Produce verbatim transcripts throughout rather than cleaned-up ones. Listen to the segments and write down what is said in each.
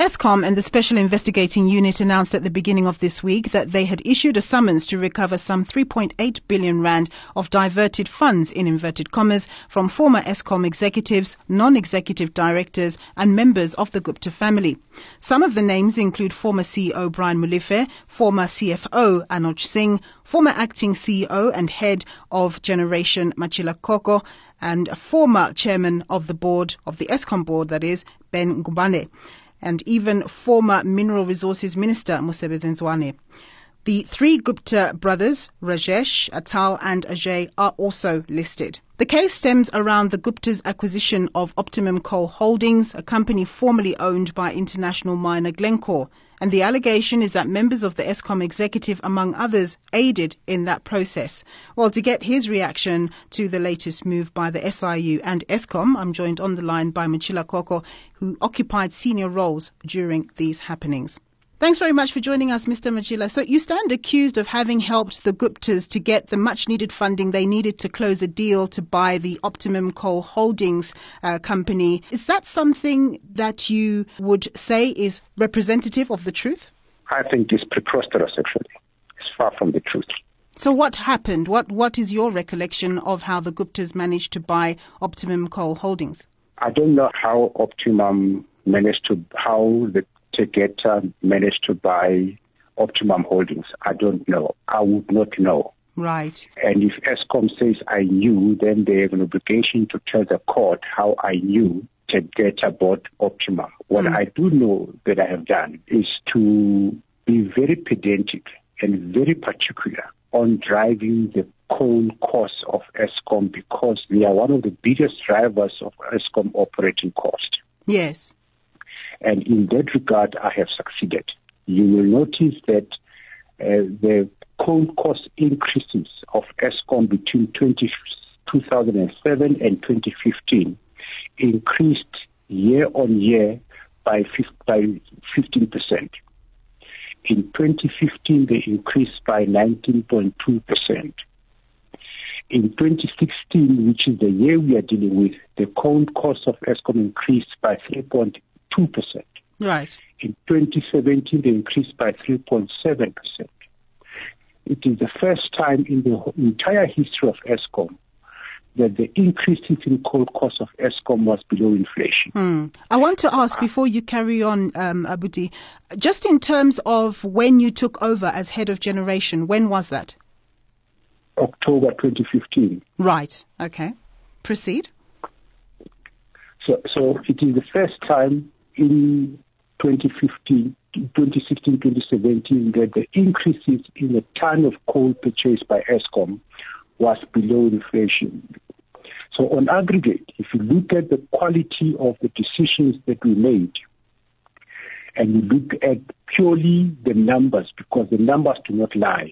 Eskom and the Special Investigating Unit announced at the beginning of this week that they had issued a summons to recover some three point eight billion rand of diverted funds, in inverted commas, from former Eskom executives, non-executive directors and members of the Gupta family. Some of the names include former C E O Brian Molefe, former C F O Anuj Singh, former acting C E O and head of Generation Machila Koko, and a former chairman of the board, of the Eskom board, that is, Ben Ngubane, and even former Mineral Resources Minister Mosebenzi Nzwane. The three Gupta brothers, Rajesh, Atal and Ajay, are also listed. The case stems around the Gupta's acquisition of Optimum Coal Holdings, a company formerly owned by international miner Glencore. And the allegation is that members of the Eskom executive, among others, aided in that process. Well, to get his reaction to the latest move by the S I U and Eskom, I'm joined on the line by Machila Koko, who occupied senior roles during these happenings. Thanks very much for joining us, Mister Machila. So you stand accused of having helped the Guptas to get the much-needed funding they needed to close a deal to buy the Optimum Coal Holdings uh, company. Is that something that you would say is representative of the truth? I think it's preposterous, actually. It's far from the truth. So what happened? What What is your recollection of how the Guptas managed to buy Optimum Coal Holdings? I don't know how Optimum managed to, how the Tegeta managed to buy Optimum Holdings. I don't know. I would not know. Right. And if Eskom says I knew, then they have an obligation to tell the court how I knew Tegeta bought Optimum. What mm. I do know that I have done is to be very pedantic and very particular on driving the coal costs of Eskom, because they are one of the biggest drivers of Eskom operating cost. Yes. And in that regard, I have succeeded. You will notice that uh, the coal cost increases of Eskom between two thousand seven and twenty fifteen increased year on year by fifteen percent. In twenty fifteen, they increased by nineteen point two percent. In twenty sixteen, which is the year we are dealing with, the coal cost of Eskom increased by three point two percent. Right. In twenty seventeen, they increased by three point seven percent. It is the first time in the entire history of Eskom that the increases in coal cost of Eskom was below inflation. Hmm. I want to ask, before you carry on, um, Abuti, just in terms of when you took over as head of Generation, when was that? October twenty fifteen. Right. Okay. Proceed. So, so it is the first time in twenty fifteen, twenty sixteen, twenty seventeen that the increases in the ton of coal purchased by Eskom was below inflation. So on aggregate, if you look at the quality of the decisions that we made, and you look at purely the numbers, because the numbers do not lie,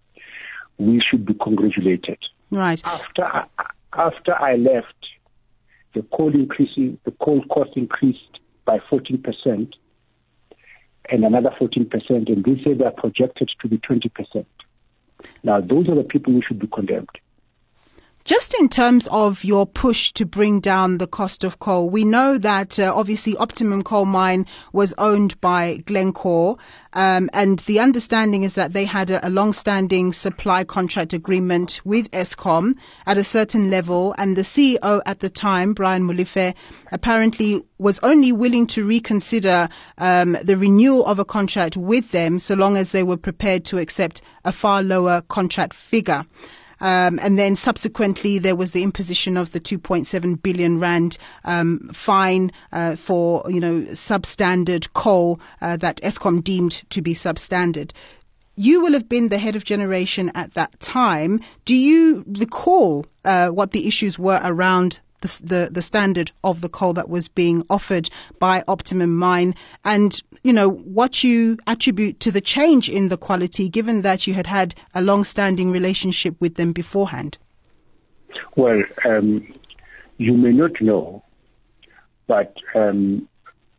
we should be congratulated. Right. After I, after I left, the coal increasing, the coal cost increased by fourteen percent, and another fourteen percent, and this year they are projected to be twenty percent. Now, those are the people who should be condemned. Just in terms of your push to bring down the cost of coal, we know that uh, obviously Optimum Coal Mine was owned by Glencore, um, and the understanding is that they had a, a long-standing supply contract agreement with Eskom at a certain level, and the C E O at the time, Brian Molefe, apparently was only willing to reconsider um, the renewal of a contract with them so long as they were prepared to accept a far lower contract figure. Um, and then subsequently there was the imposition of the two point seven billion rand um, fine uh, for, you know, substandard coal uh, that Eskom deemed to be substandard. You will have been the head of Generation at that time. Do you recall uh, what the issues were around the, the the standard of the coal that was being offered by Optimum Mine, and, you know, what you attribute to the change in the quality, given that you had had a long-standing relationship with them beforehand? Well, um, you may not know, but um,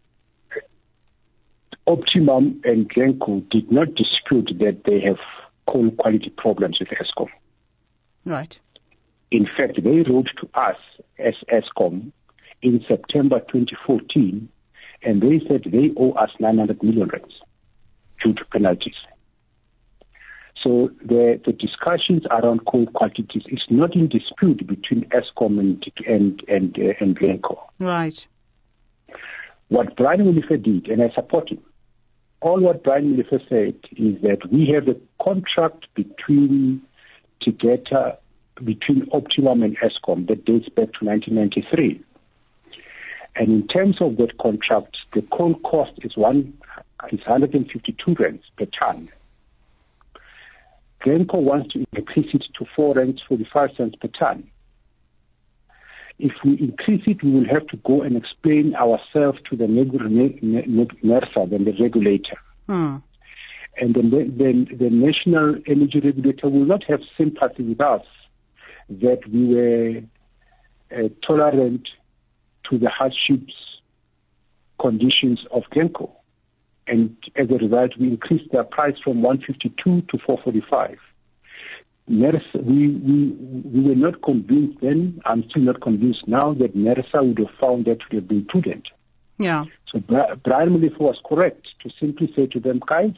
Optimum and Glencore did not dispute that they have coal quality problems with Eskom. Right. In fact, they wrote to us as Eskom in September twenty fourteen And they said they owe us nine hundred million rands due to penalties. So the, the discussions around coal quantities is not in dispute between Eskom and and and, uh, and Glencore. Right. What Brian Molefe did, and I support him, all what Brian Molefe said is that we have a contract between Tegeta, between Optimum and Eskom that dates back to nineteen ninety-three. And in terms of that contract, the coal cost is one is one hundred fifty-two rands per ton. Glencore wants to increase it to four rands forty-five cents per ton. If we increase it, we will have to go and explain ourselves to the NERSA, then the regulator. Hmm. And then the, the National Energy Regulator will not have sympathy with us that we were uh, tolerant to the hardships conditions of Glencore. And as a result, we increased their price from one fifty-two to four forty-five. NERSA, we, we, we were not convinced then, I'm still not convinced now, that NERSA would have found that to have been prudent. Yeah. So Brian Molefe was correct to simply say to them, guys,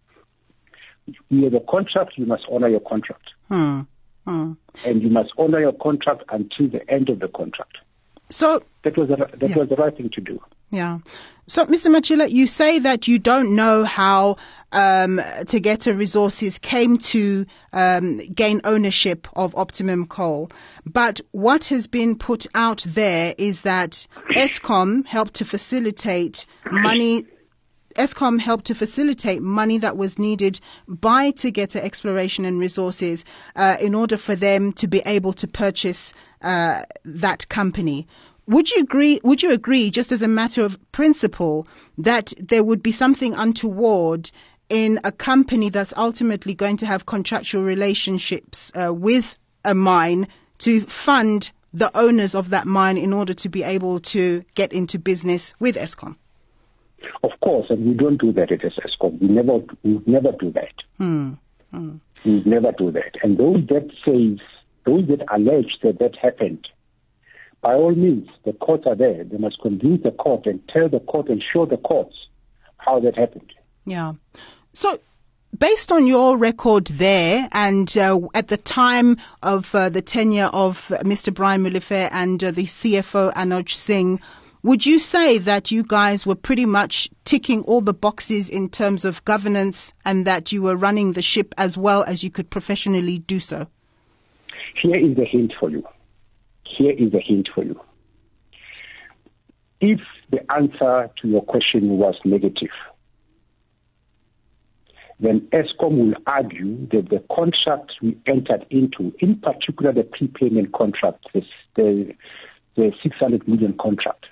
we have a contract, you must honor your contract. Hmm. Hmm. And you must honor your contract until the end of the contract. So that was the, that yeah. was the right thing to do. Yeah. So, Mister Machila, you say that you don't know how um, Tegeta Resources came to um, gain ownership of Optimum Coal, but what has been put out there is that Eskom helped to facilitate money. Eskom helped to facilitate money that was needed by Tegeta Exploration and Resources uh, in order for them to be able to purchase uh, that company. Would you agree? Would you agree, just as a matter of principle, that there would be something untoward in a company that's ultimately going to have contractual relationships uh, with a mine to fund the owners of that mine in order to be able to get into business with Eskom? Of course, and we don't do that at Eskom. We never, we never do that. Hmm. Hmm. We never do that. And those that says, those that allege that that happened, by all means, the courts are there. They must convince the court and tell the court and show the courts how that happened. Yeah. So, based on your record there, and uh, at the time of uh, the tenure of Mister Brian Molefe and uh, the C F O Anuj Singh, would you say that you guys were pretty much ticking all the boxes in terms of governance and that you were running the ship as well as you could professionally do so? Here is the hint for you. Here is the hint for you. If the answer to your question was negative, then Eskom will argue that the contract we entered into, in particular the prepayment contract, the, the, the six hundred million contract,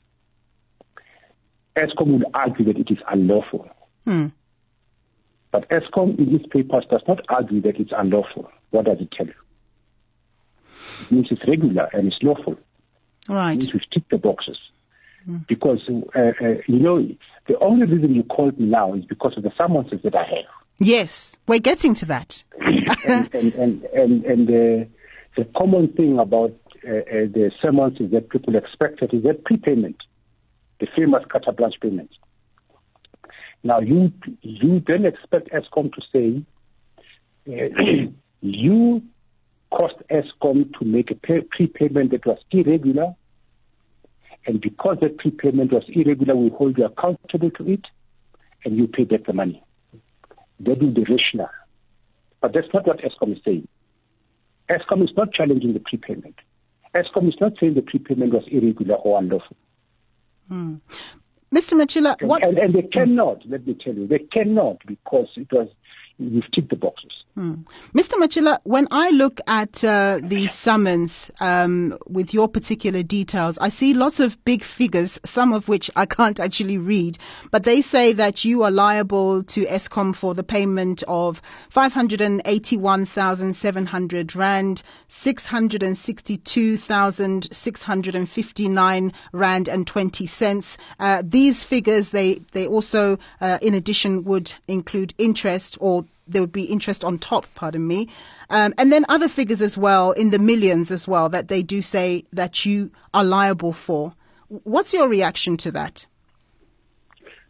Eskom will argue that it is unlawful. Hmm. But Eskom in its papers does not argue that it's unlawful. What does it tell you? It means it's regular and it's lawful. Right. It means we've ticked the boxes. Mm. Because, uh, uh, you know, the only reason you called me now is because of the summonses that I have. Yes, we're getting to that. and and, and, and, and the, the common thing about uh, uh, the summonses that people expected is that prepayment, the famous carte blanche payment. Now, you, you then expect Eskom to say, uh, you cost Eskom to make a pay- prepayment that was irregular, and because that prepayment was irregular, we hold you accountable to it, and you pay back the money. That will be rational. But that's not what Eskom is saying. Eskom is not challenging the prepayment. Eskom is not saying the prepayment was irregular or unlawful. Hmm. Mister Machila, what... And, and they cannot, let me tell you, they cannot because it was, we've ticked the boxes. Hmm. Mister Machila, when I look at uh, the summons um, with your particular details, I see lots of big figures, some of which I can't actually read, but they say that you are liable to Eskom for the payment of five hundred eighty-one thousand seven hundred rand, six hundred sixty-two thousand six hundred fifty-nine rand and twenty cents. Uh, these figures, they, they also, uh, in addition, would include interest, or there would be interest on top, pardon me. Um, and then other figures as well, in the millions as well, that they do say that you are liable for. What's your reaction to that?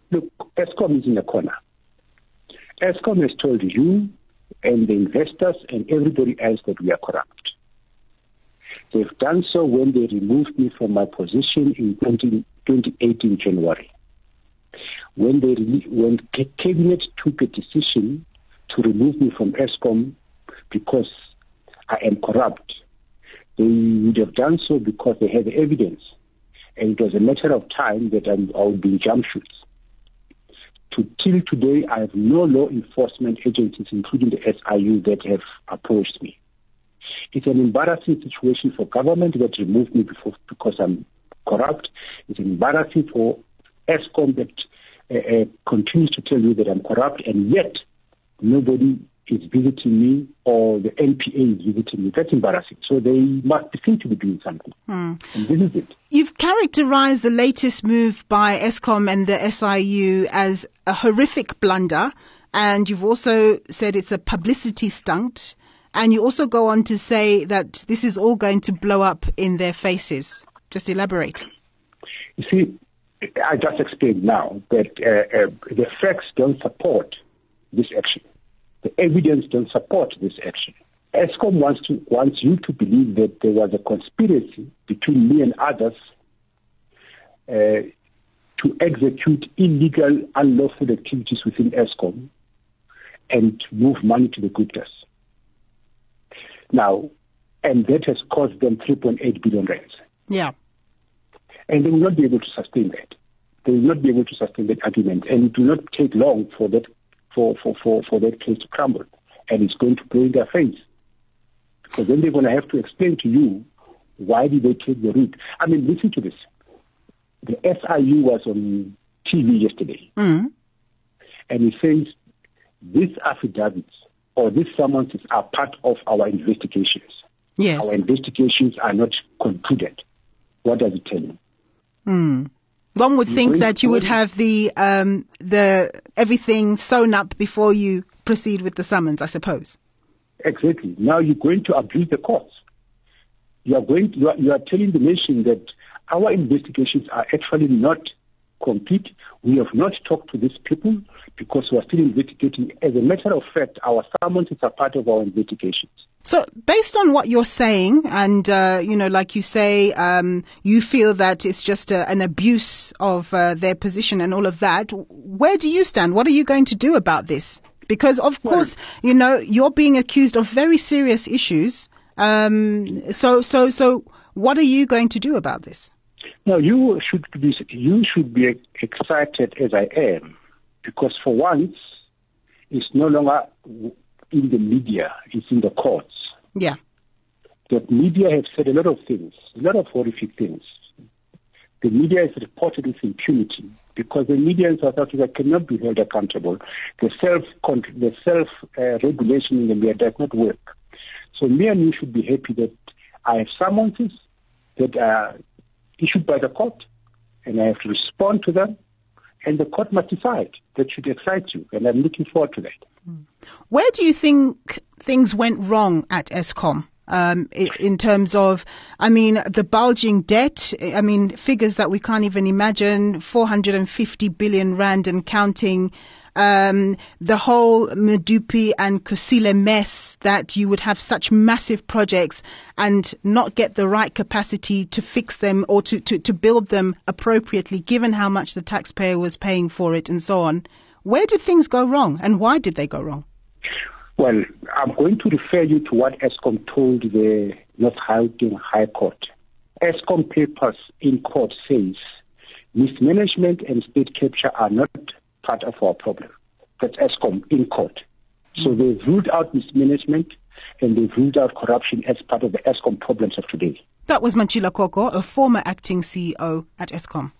look, Eskom is in a corner. Eskom has told you and the investors and everybody else that we are corrupt. They've done so when they removed me from my position in twenty eighteen January. When they when Cabinet took a decision to remove me from Eskom because I am corrupt, they would have done so because they had the evidence. And it was a matter of time that I'm, I would be in jump shoots. To, till today, I have no law enforcement agencies, including the S I U, that have approached me. It's an embarrassing situation for government that removed me before, because I'm corrupt. It's embarrassing for Eskom that uh, uh, continues to tell you that I'm corrupt, and yet nobody is visiting me, or the N P A is visiting me. That's embarrassing. So they must seem to be doing something. Hmm. And this is it. You've characterized the latest move by Eskom and the S I U as a horrific blunder, and you've also said it's a publicity stunt, and you also go on to say that this is all going to blow up in their faces. Just elaborate. You see, I just explained now that uh, uh, the facts don't support this action. The evidence don't support this action. Eskom wants to wants you to believe that there was a conspiracy between me and others uh, to execute illegal, unlawful activities within Eskom and move money to the good guys. Now, and that has cost them three point eight billion rands. Yeah. And they will not be able to sustain that. They will not be able to sustain that argument, and it will not take long for that For, for, for, for that case to crumble, and it's going to blow in their face. Because then they're going to have to explain to you why did they take the route. I mean, listen to this. The S I U was on T V yesterday, mm. and it says these affidavits or these summonses are part of our investigations. Yes. Our investigations are not concluded. What does it tell you? Mm. One would think that you would have the um, the everything sewn up before you proceed with the summons, I suppose. Exactly. Now you're going to abuse the courts. You are going. To, you, are, you are telling the nation that our investigations are actually not complete. We have not talked to these people because we are still investigating. As a matter of fact, our summonses are part of our investigations. So based on what you're saying, and, uh, you know, like you say, um, you feel that it's just a, an abuse of uh, their position and all of that, where do you stand? What are you going to do about this? Because, of well, course, you know, you're being accused of very serious issues. Um, so, so, so what are you going to do about this? No, you should be, you should be excited as I am, because for once, it's no longer in the media, it's in the courts. Yeah. The media have said a lot of things, a lot of horrific things. The media is reported with impunity because the media in South Africa cannot be held accountable. The self the self uh, regulation in the media does not work. So me and you should be happy that I have summonses that are issued by the court, and I have to respond to them, and the court must decide. That should excite you, and I'm looking forward to that. Where do you think things went wrong at Eskom? Um, in terms of, I mean, the bulging debt, I mean, figures that we can't even imagine, four hundred fifty billion rand and counting, um, the whole Medupi and Kusile mess, that you would have such massive projects and not get the right capacity to fix them or to, to, to build them appropriately, given how much the taxpayer was paying for it and so on. Where did things go wrong, and why did they go wrong? Well, I'm going to refer you to what Eskom told the North Gauteng High Court. Eskom papers in court says mismanagement and state capture are not part of our problem. That's Eskom in court. So they've ruled out mismanagement and they've ruled out corruption as part of the Eskom problems of today. That was Mantshila Koko, a former acting C E O at Eskom.